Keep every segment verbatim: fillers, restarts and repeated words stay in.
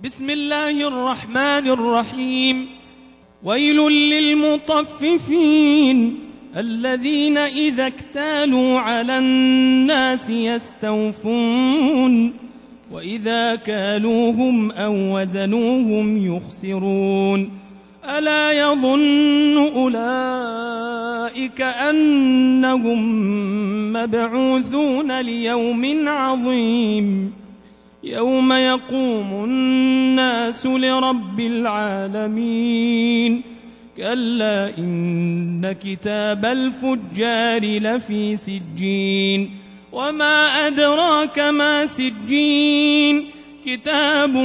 بسم الله الرحمن الرحيم. ويل للمطففين الذين إذا اكتالوا على الناس يستوفون وإذا كالوهم أو وزنوهم يخسرون ألا يظن أولئك أنهم مبعوثون ليوم عظيم يوم يقوم الناس لرب العالمين كلا إن كتاب الفجار لفي سجين وما أدراك ما سجين كتاب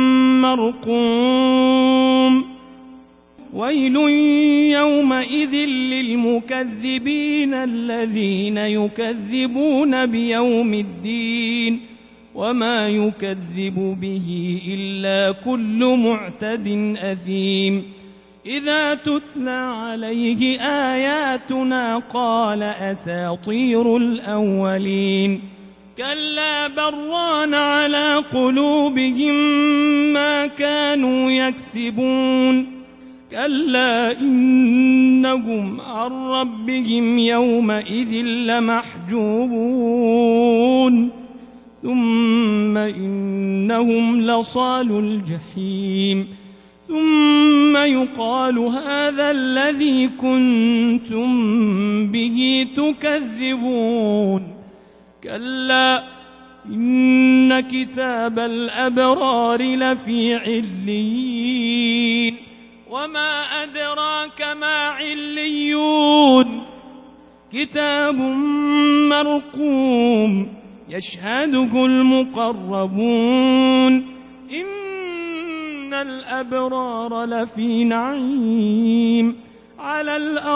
مرقوم ويل يومئذ للمكذبين الذين يكذبون بيوم الدين وما يكذب به إلا كل معتد أثيم إذا تتلى عليه آياتنا قال أساطير الأولين كلا بران على قلوبهم ما كانوا يكسبون كلا إنهم عن ربهم يومئذ لمحجوبون ثم إنهم لصالو الجحيم ثم يقال هذا الذي كنتم به تكذبون كلا إن كتاب الأبرار لفي عليين وما أدراك ما عليون كتاب مرقوم يشهده المقربون إن الأبرار لفي نعيم على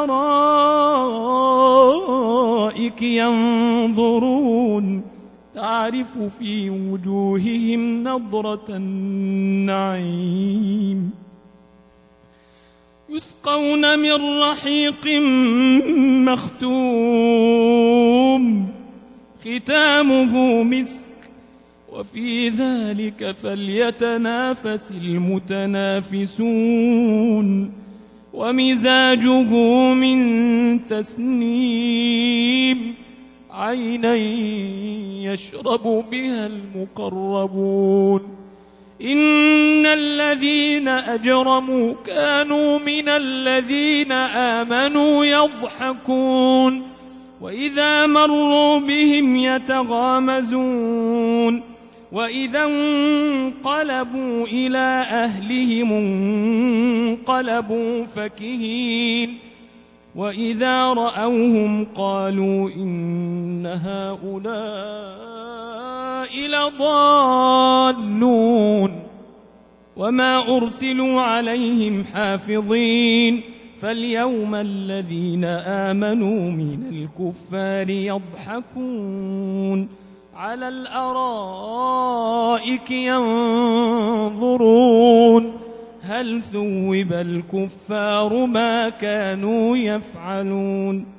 الأرائك ينظرون تعرف في وجوههم نضرة النعيم يسقون من رحيق مختوم ختامه مسك وفي ذلك فليتنافس المتنافسون ومزاجه من تسنيم عينا يشرب بها المقربون إن الذين أجرموا كانوا من الذين آمنوا يضحكون وإذا مروا بهم يتغامزون وإذا انقلبوا إلى أهلهم انقلبوا فكهين وإذا رأوهم قالوا إن هؤلاء لضالون وما أرسلوا عليهم حافظين فاليوم الذين آمنوا من الكفار يضحكون على الأرائك ينظرون هل ثوب الكفار ما كانوا يفعلون